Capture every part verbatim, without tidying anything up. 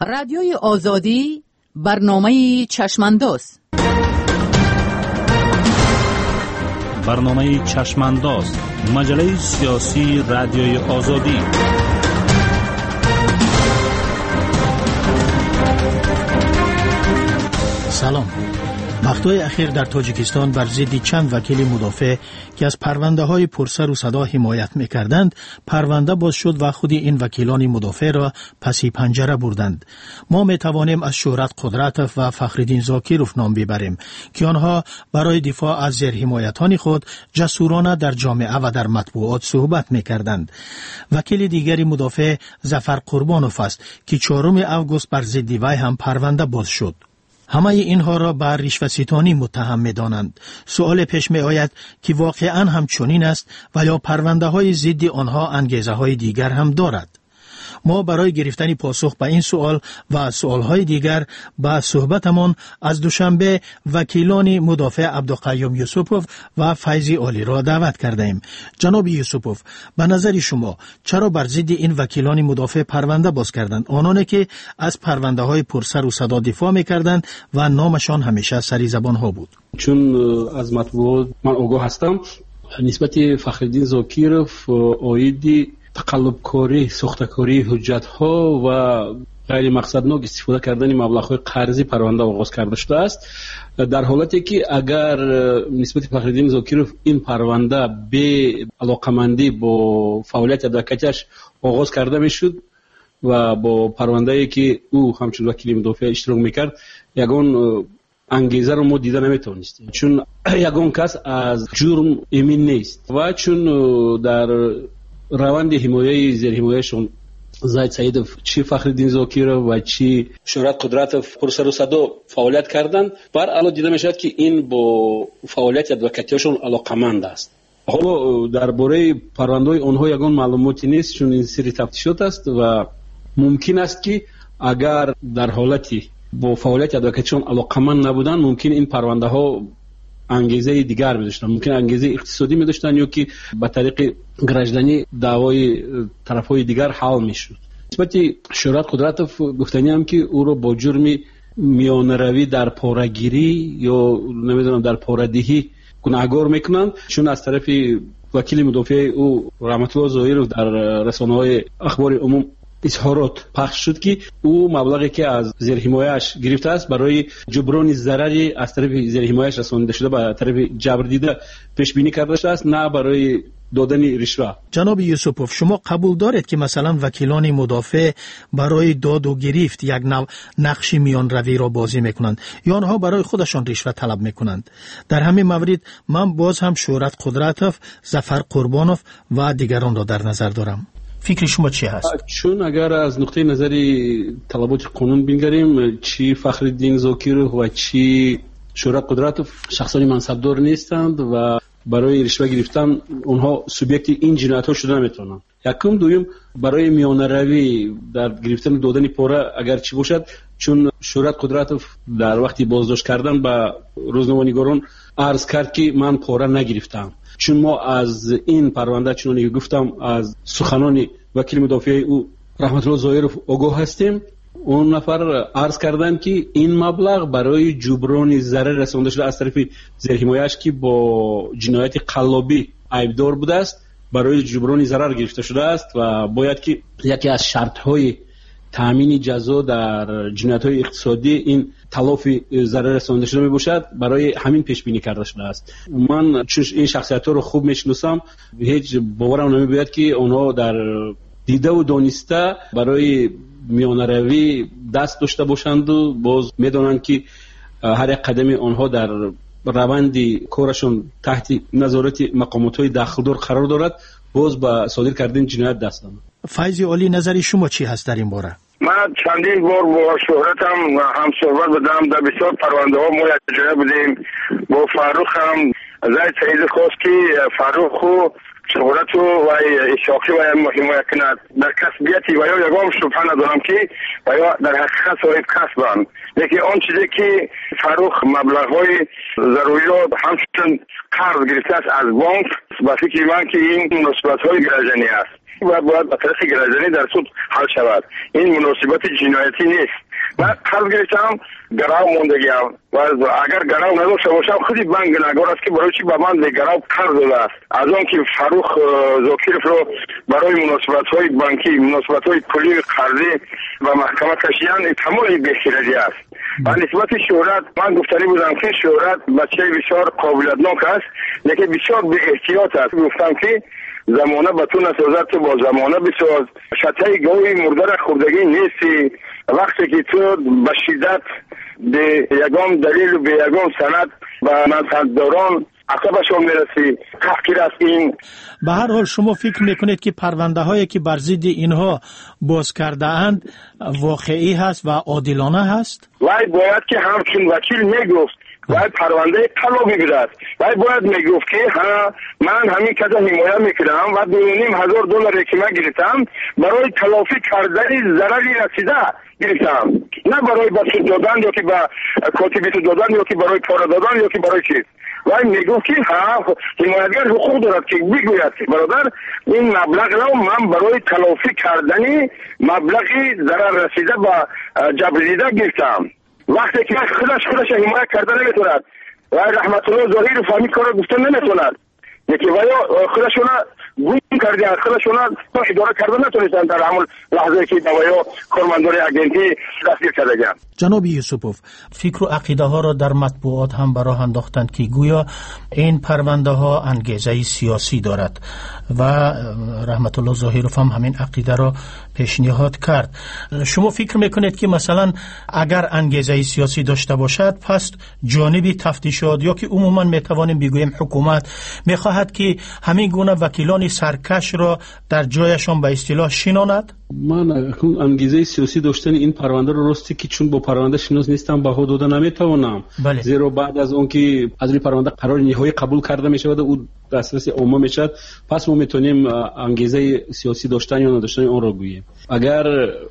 رادیوی آزادی برنامه چشمانداز. برنامه چشمانداز، مجله سیاسی رادیوی آزادی. سلام. وقتهای اخیر در تاجیکستان بر ضد چند وکیل مدافع که از پرونده های پرسر و صدا حمایت میکردند پرونده باز شد و خود این وکیلان مدافع را پسی پنجره بردند. ما میتوانیم از شهرت قدرتوف و فخرالدین زاکیروف نام ببریم که آنها برای دفاع از زیر حمایتان خود جسورانه در جامعه و در مطبوعات صحبت میکردند. وکیل دیگری مدافع ظفر قربانوف است که چهارم آگوست بر ضد وی هم پرونده باز شد. همه اینها را بر رشوه‌ستانی متهم می‌دانند. سوال پیش می آید که واقعاً هم چنین است و یا پرونده های ضد آنها انگیزه های دیگر هم دارد؟ ما برای گرفتن پاسخ به این سوال و سوالهای دیگر با صحبتمان از دوشنبه وکیلان مدافع عبدالقیوم یوسفوف و فیضی علی را دعوت کرده ایم. جناب یوسفوف، به نظر شما چرا بر ضد این وکیلان مدافع پرونده باز کردند، آنانی که از پرونده های پرسر و صدا دفاع میکردند و نامشان همیشه سری زبان ها بود؟ چون از مطبوعات من آگاه هستم نسبت فخرالدین زاکیروف آیدی تقلبکاری، ساختکاری حجت ها و غیر مقصدناک استفاده کردن مبلغ های قرضی پرونده آغاز کرده شده است، در حالتی که اگر نسبت فخرالدین زاکیروف این پرونده به علاقمندی با فعالیت ادوکاتش آغاز کرده میشد و با پرونده که او همچون وکیل مدافع اشتراک میکرد یگان انگیزه رو ما دیده نمیتونستیم، چون یگان کس از جرم امین نیست و چون در روند حمایه زیر حمایهشون زاید سعیدوف چی فخرالدین زاکیروف و چی شهرت قدرتوف پرسر و صدا فعالیت کردند، بر علاوه دیده میشد که این با فعالیت ادوکاتیشون علاقمند است. حالا درباره پرونده‌های آنها یگان معلوماتی نیست، چون این سری تفتیشات است و ممکن است که اگر در حالتی با فعالیت ادوکاتیشون علاقمند نبودن ممکن این پرونده ها انگیزه دیگر می داشتن، ممکن انگیزه اقتصادی می داشتن یا که به طریق گرجدنی دعوای طرفهای دیگر حل می شد. نسبت شهرت قدرتوف گفتنی هم که او رو با جرم میانروی در پاره‌گیری یا نمیدونم در پاره‌دهی گناهکار میکنند، چون از طرف وکیل مدافع او رحمت الله زاهیروف در رسانه‌های اخبار عموم اظهارات پخش شد که او مبلغی که از زیر حمایه‌اش گرفته است برای جبران ضرری از طرف زیر حمایه‌اش رسانده شده به طرف جبر دیده پیش بینی کرده است، نه برای دادن رشوه. جناب یوسفوف، شما قبول دارید که مثلا وکیلان مدافع برای داد و گرفت یک نوع نقش میان روی را بازی میکنند یا آنها برای خودشان رشوه طلب میکنند؟ در همین مورد من باز هم شهرت قدرتوف، ظفر قربانوف و دیگران را در نظر دارم. فکر شما چی هست؟ چون اگر از نقطه نظری طلبات قانون بنگریم، چی فخرالدین زاکیروف و چی شهرت قدرتوف شخصانی منصبدار نیستند و برای رشوه گرفتن اونها سوبیکت این جنایت ها شده نمیتونند. یکم دویم برای میانه روی در گرفتن دادن پاره اگر چی باشد، چون شهرت قدرتوف در وقتی بازداشت کردن به روزنامه‌نگاران عرض کرد که من پاره نگرفتم. چون ما از این پرونده چون که گفتم از سخنان وکیل مدافع او رحمت الله زاهیروف آگاه هستیم، اون نفر عرض کردن که این مبلغ برای جبران ضرر رسانده شده از طرف زیر حمایه‌اش که با جنایت قلابی عیبدار بوده است برای جبران ضرر گرفته شده است و باید که یکی از شرط‌های تامین جزا در جنایت‌های اقتصادی این تلافی ضرر رسانده شده میباشد، برای همین پیش بینی کرده شده است. من چون این شخصیت‌ها رو خوب میشناسم هیچ باورم نمی‌باید که آنها در دیده و دانسته برای میانروی دست داشته باشند و باز میدانند که هر یک قدم آنها در روند کارشون تحت نظارت مقامات‌های داخلدار قرار دارد، باز با صادر کردن جنایت دست دارند. فیضی علی، نظری شما چی هست در این باره؟ من چندین بار با شهرتم هم صحبت بدم، در بسیار پرونده ها ما جای بودیم. با فاروق هم زاید سعید خواست که فاروق و شهرت و اشاقی و حمایت کند در کسبیتی و یا یکم شبه ندارم که و یا در حقیقت صاحب کسبم، لیکن آن چیزی که فاروق مبلغ های ضروریات همچنین قرض گرفته است از بانک، با فکر من که این نسبت های گرجنی است. و باید به طرف گرایدنی در سود حل شود. این مناسبت جنایتی نیست. من قرض گرفتم گراو موندگیم و اگر گراو نداشته باشم خودی بانک گناهکار است که برای چی به من گراو قرض داده است. از آن که فاروق زاکیرف رو برای مناسبت های بانکی، مناسبت های پولی قرضی و محکمه کشیدن تمام بی‌احتیاطی است. و نسبت شهرت من گفتنی بودم که شهرت بچه بسیار قابلیتناک است، لیکن بسیار بی احتیاط است. گفتم که زمانه به تو نسازد تو با زمانه بساز. شطه گاوی مرده را خوردگی نیستی. وقتی که تو به شدت به یگام دلیل و به یگام سند و منصبداران عقبشون میرسی تحقیر است. این به هر حال شما فکر میکنید که پرونده هایی که بر ضد اینها باز کرده اند واقعی هست و عادلانه هست؟ وای باید که همچون وکیل میگفت باید پرونده طلا بگیرد. باید باید میگفت که ها من همین کده حمایت میکنم و دو نیم هزار دلار که من گرفتم برای تلافی کردن ضرری رسیده گرفتم، نه برای بسیط دادن یا که به کاتبیت دادن یا که برای پاره دادن یا که برای چیز. وای میگفت که ها حمایتگر حقوق دارد که بگوید که برادر این مبلغ رو من برای تلافی کردن مبلغی ضرر رسیده و جبریده گرفتم. وقتی که خودش خودش حمایت کرده نمیتوند و رحمت الله ظاهری فهمی کار گفتن نمیتوند، یکی ویا خودشون گم کردن، خودشون اداره کردن نتونستن در همون لحظه که دوایا کارمندان اگنتی دستگیر کردن. جناب یوسفوف، فکر و عقیده ها را در مطبوعات هم براه انداختند که گویا این پرونده ها انگیزه سیاسی دارد و رحمت الله ظاهروف هم همین عقیده را پیشنهاد کرد. شما فکر میکنید که مثلا اگر انگیزه سیاسی داشته باشد پس جانبی تفتیشات یا که عموما میتوانیم بگوییم حکومت میخواهد که همین گونه وکیلان سرکش را در جایشان به اصطلاح شناند؟ من انگیزه سیاسی داشتن این پرونده رو راستی که چون با پرونده شناس نیستم به حدود نمیتوانم. بله. زیرا بعد از اون که از این پرونده قرار نهایی قبول کرده میشه و او دسترسی عمومی میشه، پس ما میتونیم انگیزه سیاسی داشتن یا نداشتن اون رو بگوییم. اگر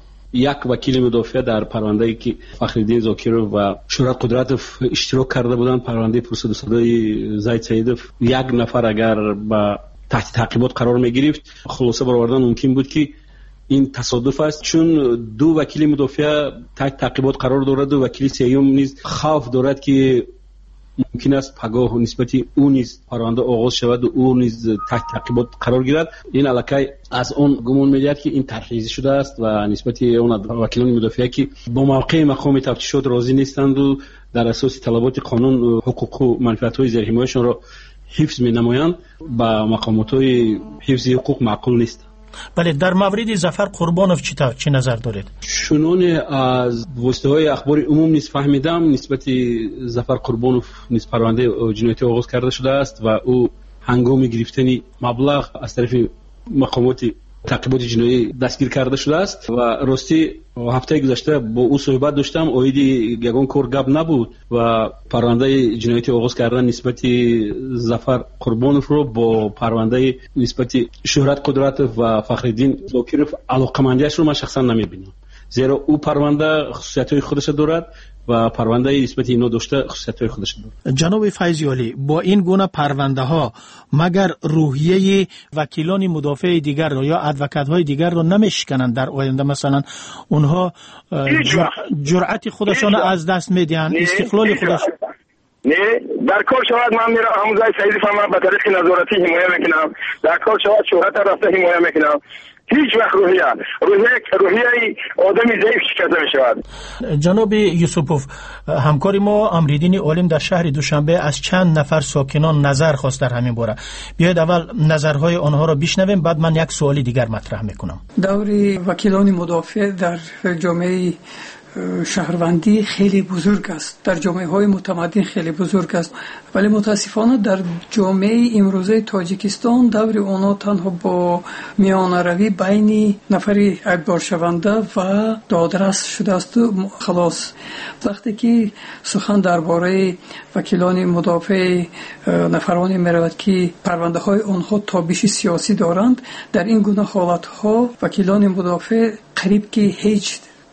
یک وکیل مدافع در پرونده‌ای که فخرالدین زاکیرف و شهرت قدرتوف اشتراک کرده بودند، پرونده پرسد صدای زید سیدوف، یک نفر اگر با تحت تعقیبات قرار میگرفت خلاصه برآوردن ممکن بود که این تصادف است، چون دو وکیل مدافع تحت تعقیبات قرار دارد و وکیل سیوم نیز خوف دارد که ممکن است پگاه نسبتی او نیز پرونده آغاز شود و او نیز تحت تعقیبات قرار گیرد. این الکی از اون گمان می‌دهد که این ترخیصی شده است و نسبتی اون وکیلان مدافع که با موقع مقام تفتیشات راضی نیستند و در اساس طلبات قانون حقوق و منفعت‌های زیرحمایه‌شان را حفظ می‌نمایند با مقامات‌های حفظ حقوق معقول نیست. بله، در مورد ظفر قربانوف چی تا چه نظر دارید؟ چنون از واسطه‌های اخبار عموم نیز فهمیدم نسبت ظفر قربانوف نیز پرونده جنایتی آغاز کرده شده است و او هنگام گرفتن مبلغ از طرف مقامات تعقیبات جنایی دستگیر کرده شده است و راستی هفته گذشته با او صحبت داشتم، اویدی یگان کار گپ نبود و پرونده جنایتی آغاز کردن نسبت ظفر قربانوف رو با پرونده نسبت شهرت قدرتوف و فخرالدین زاکیرف علاقمندیش رو من شخصا نمیبینم، زیرا او پرونده خصوصیت‌های خودش دارد و پرونده نسبت اینا داشته خصوصیت‌های خودش دارد. جناب فیضی علی، با این گونه پرونده ها مگر روحیه وکیلان مدافع دیگر رو یا ادوکات های دیگر رو نمیشکنند در آینده؟ مثلا اونها جرأت خودشان از دست میدن، استقلال خودش نه در کار شود. من میرم همون زای سعید فهم به طریق نظارتی حمایت میکنم، در کار شود شهرت رفته حمایت میکنم. هیچ وقت روحیه روحیه روحیه آدمی ضعیف شکسته می شود. جناب یوسفوف، همکار ما امریدین عالم در شهر دوشنبه از چند نفر ساکنان نظر خواست در همین باره. بیاید اول نظرهای آنها را بشنویم، بعد من یک سوالی دیگر مطرح میکنم. دور وکیلان مدافع در جامعه شهروندی خیلی بزرگ است، در جامعه های متمدن خیلی بزرگ است، ولی متاسفانه در جامعه امروزه تاجیکستان دور اونا تنها با میانه روی بین نفری ادبار شونده و دادرس شده است و خلاص. وقتی که سخن درباره وکیلان مدافع نفرانی میرود که پرونده های آنها تابش سیاسی دارند، در این گونه حالت ها وکیلان مدافع قریب که هیچ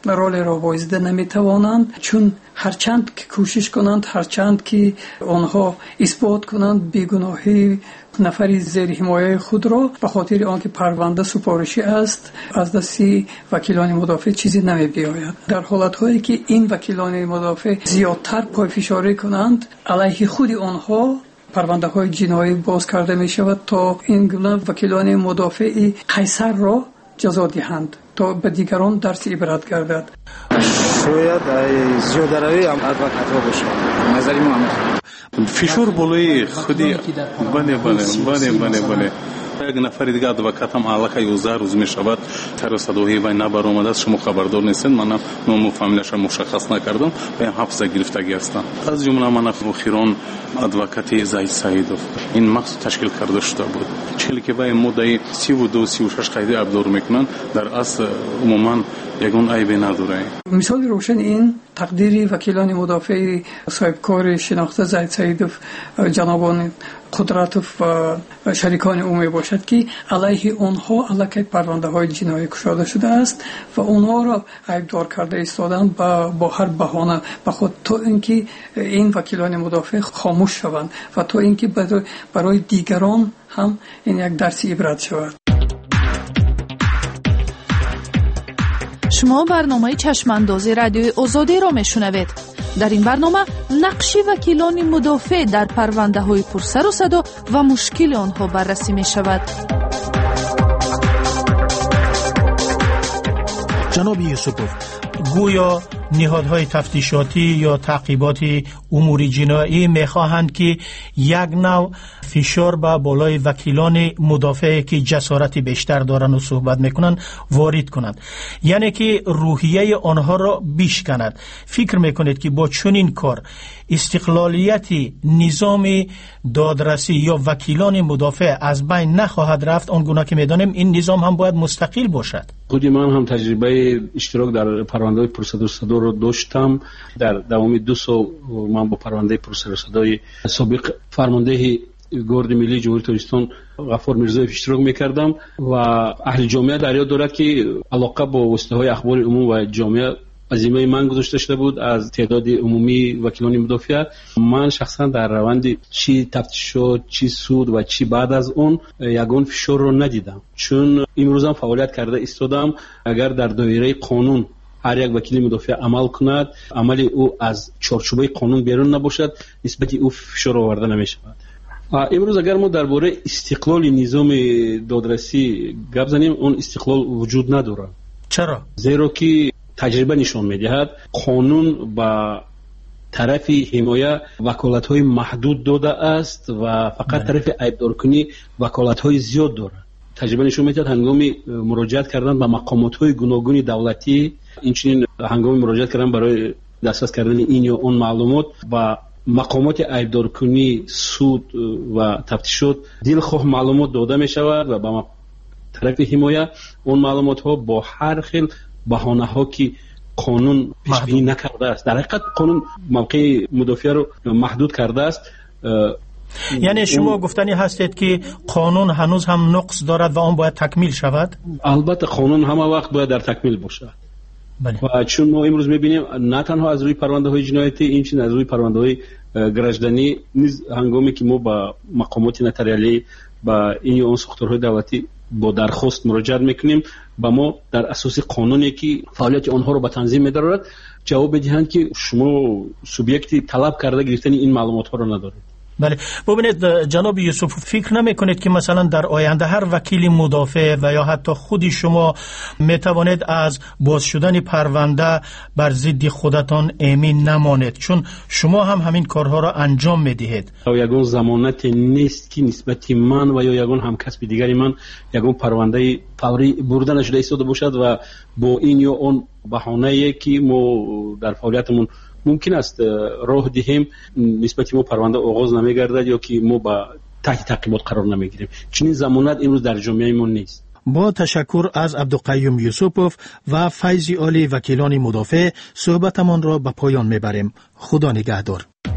رول را وایزده نمیتوانند، چون هرچند که کوشش کنند، هرچند که آنها اثبات کنند بیگناهی نفری زیر حمایه خود را، به خاطر آنکه پرونده سفارشی است از دست وکیلان مدافع چیزی نمی بیاید. در حالت‌هایی که این وکیلان مدافع زیادتر پایفشاری کنند، علیه خود آنها پرونده های جنایی باز کرده می شود تا این گونه وکیلان مدافع قیصر را جزا دهند تا به دیگران درس عبرت گردد. شاید زیاده روی ادوکات ها باشه. نظری ما هم فشار بالای خودی بله بله بله بله بله یک نفر دیگه ادوکات هم علاقه یوزده روز می شود تر صداهی و نبر آمده است، شما خبردار نیستید. من نام و فامیلش مشخص نکردم و این حبس گرفتگی هستند. از جمله من اخیران ادوکات زاید سعیدوف این مقصد تشکیل کرده شده بود، چیلی که به مدت سی و دو سی و شش قیدی ابدار میکنن، در اصل عموما یگان عیبی نداره. مثال روشن این تقدیر وکیلان مدافع صاحب کار شناخته زاید سعیدوف جنابان قدرتوف و شریکان عمومی باشد که علیه آنها علاقه پرونده های جنایی گشاده شده است و آنها را عیبدار کرده ایستادند با, با هر بهانه به خود، تا اینکه این وکیلان مدافع خاموش شوند و تا اینکه برای دیگران هم این یک درس عبرت شود. شما برنامه چشماندازی رادیوی آزادی را میشنوید. در این برنامه نقش وکیلان مدافع در پرونده های پرسر و صدا و مشکل آنها بررسی می شود. جناب یوسفوف، گویا نهادهای تفتیشاتی یا تعقیباتی امور جنایی میخواهند که یک نوع فشار به بالای وکیلان مدافع که جسارت بیشتر دارند و صحبت میکنند وارد کنند، یعنی که روحیه آنها را بیشکند. فکر میکنید که با چنین کار استقلالیت نظام دادرسی یا وکیلان مدافع از بین نخواهد رفت؟ آنگونه که میدانیم این نظام هم باید مستقل باشد. خودی من هم تجربه اشتراک در پرونده پروسدور صدا رو داشتم. در دوام دو سال من با پرونده پروسدور صدای سابق فرمانده گارد ملی جمهوری تاجیکستان غفار میرزایف اشتراک میکردم و اهل جامعه در یاد دارد که علاقه با واسطه های اخبار عموم و جامعه عزیمه من گذاشته شده بود از تعداد عمومی وکیلان مدافع. من شخصا در روند چی تفتیشات، چی سود و چی بعد از اون یگان فشار رو ندیدم، چون امروز هم فعالیت کرده ایستادم. اگر در دایره قانون هر یک وکیل مدافع عمل کند، عمل او از چارچوبه قانون بیرون نباشد، نسبت او فشار آورده نمیشود. امروز اگر ما درباره استقلال نظام دادرسی گپ زنیم، اون استقلال وجود نداره. چرا؟ زیرا که تجربه نشان میدهد قانون با طرف حمایه وکالت‌های محدود داده است و فقط طرف عیبدار کنی وکالت‌های زیاد داره. تجربه نشان میدهد هنگامی مراجعت کردن به مقامات‌های گوناگون دولتی، اینچنین هنگامی مراجعت کردن برای دسترس کردن این یا اون معلومات و مقامات عیبدار کنی، سود و تفتیشات دلخواه معلومات داده می شود و به طرف حمایه اون معلومات ها با هر خیل بهانه ها که قانون پیش بینی نکرده است. در حقیقت قانون موقع مدافع رو محدود کرده است. یعنی شما گفتنی هستید که قانون هنوز هم نقص دارد و آن باید تکمیل شود؟ البته قانون همه وقت باید در تکمیل باشد. بله. و چون ما امروز میبینیم نه تنها از روی پرونده های جنایتی، اینچنین از روی پرونده های گرجدنی نیز هنگامی که ما با مقامات نتریالی با این یا اون ساختارهای دولتی با درخواست مراجعه میکنیم، با ما در اساس قانونی که فعالیت آنها رو به تنظیم می‌دارد جواب بدهند که شما سوبیکتی طلب کرده گرفتن این معلومات ها رو ندارید. بله، ببینید جناب یوسف، فکر نمی کنید که مثلا در آینده هر وکیل مدافع و یا حتی خودی شما می توانید از باز شدن پرونده بر ضد خودتان ایمن نمانید، چون شما هم همین کارها را انجام می دهید؟ یگان ضمانت نیست که نسبت من و یا یگان همکسب دیگری من یگان پرونده فوری برده نشده ایستاده باشد و با این یا اون بهانه‌ای که ما در فعالیتمون ممکن است راه دهیم نسبت ما پرونده آغاز نمیگردد یا که ما با تحت تعقیبات قرار نمیگیریم. چنین ضمانت امروز در جامعه ما نیست. با تشکر از عبدالقیوم یوسفوف و فیضی عالی وکیلان مدافع، صحبتمان را به پایان میبریم. خدا نگهدار.